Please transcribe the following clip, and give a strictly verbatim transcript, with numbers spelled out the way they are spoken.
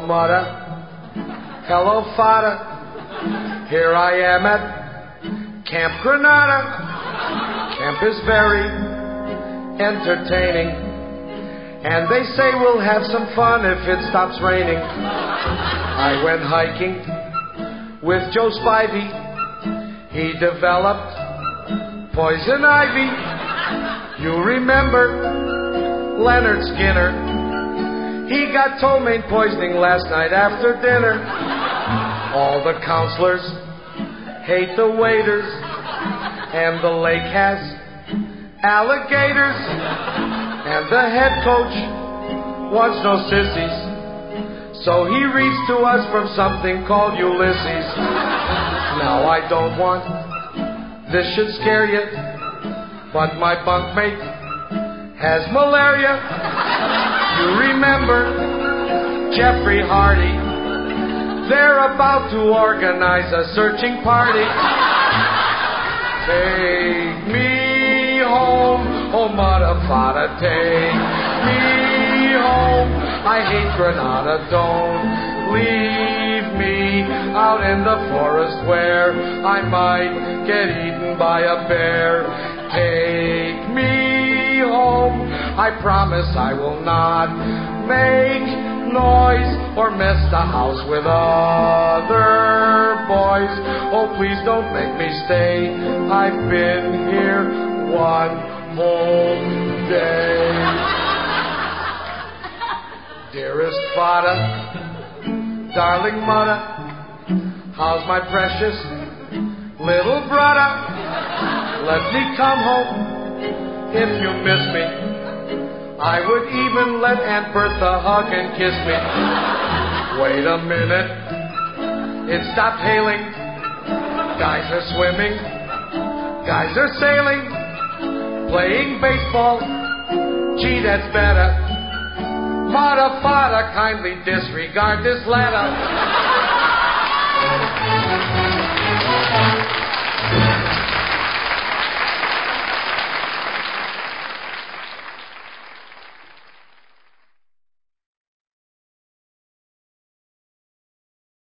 mother. Hello, father. Here I am at Camp Granada. Camp is very entertaining, and they say we'll have some fun if it stops raining. I went hiking with Joe Spivey. He developed poison ivy. You remember Leonard Skinner? He got ptomaine poisoning last night after dinner. All the counselors hate the waiters, and the lake has alligators, and the head coach wants no sissies, so he reads to us from something called Ulysses. Now I don't want this should scare you, but my bunkmate has malaria. You remember Jeffrey Hardy? They're about to organize a searching party. Take me home, oh mother, father, take me home. I hate Granada, don't leave me out in the forest where I might get eaten by a bear. Take me home, I promise I will not make noise or mess the house with other boys. Oh, please don't make me stay. I've been here one whole day. Dearest father, darling mother, how's my precious little brother? Let me come home if you miss me. I would even let Aunt Bertha hug and kiss me. Wait a minute, it stopped hailing. Guys are swimming, guys are sailing, playing baseball. Gee, that's better. Mother, father, kindly disregard this letter.